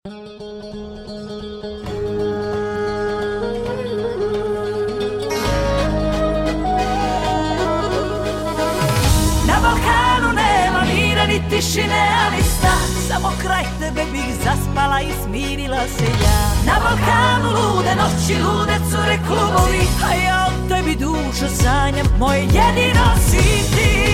Ni tišine, ali stan, samo kraj tebe bih zaspala i smirila se ja. Na Balkanu lude noći, lude cure klubovi, a ja o tebi dušo sanjam, moje jedino si ti.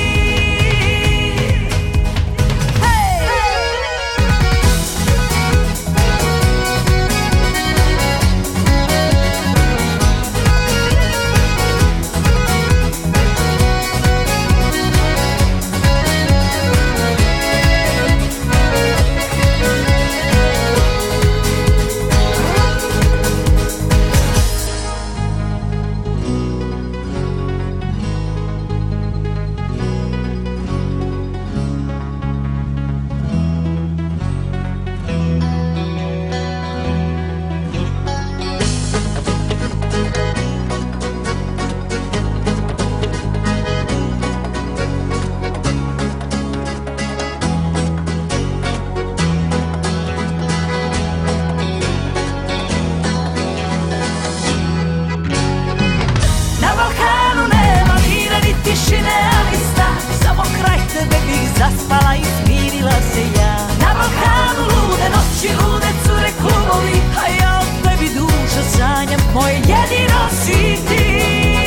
Zaspala i smirila se ja. Na Balkanu lude noći, lude cure klubovi, a ja o tebi dušo sanjam, moje jedino si ti.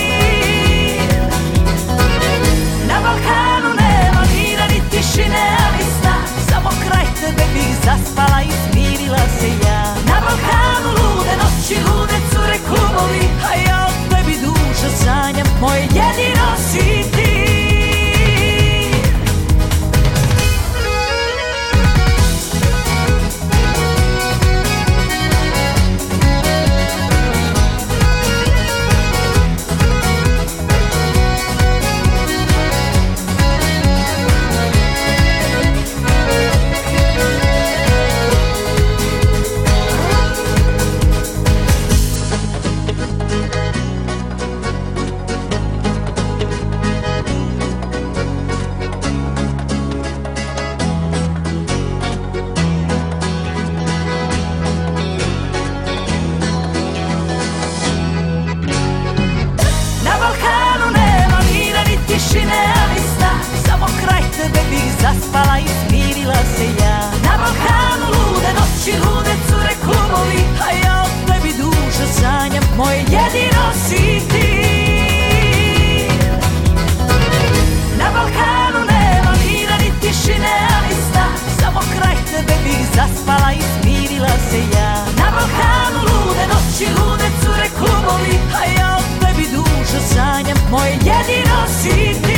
Na Balkanu nema mira ni tišine, ali sna, samo kraj tebe bih zaspala i smirila se ja. Na Balkanu lude noći, lude cure klubovi, a ja o tebi dušo sanjam, moje jedino si ti. Zaspala i smirila se ja. Na Balkanu lude noći, lude cure klubovi, a ja o tebi dušo sanjam, moje jedino si ti. Na Balkanu nema mira ni tišine, ali sna, samo kraj tebe bih zaspala i smirila se ja. Na Balkanu lude noći, lude cure klubovi, a ja o tebi dušo sanjam, moje jedino si ti.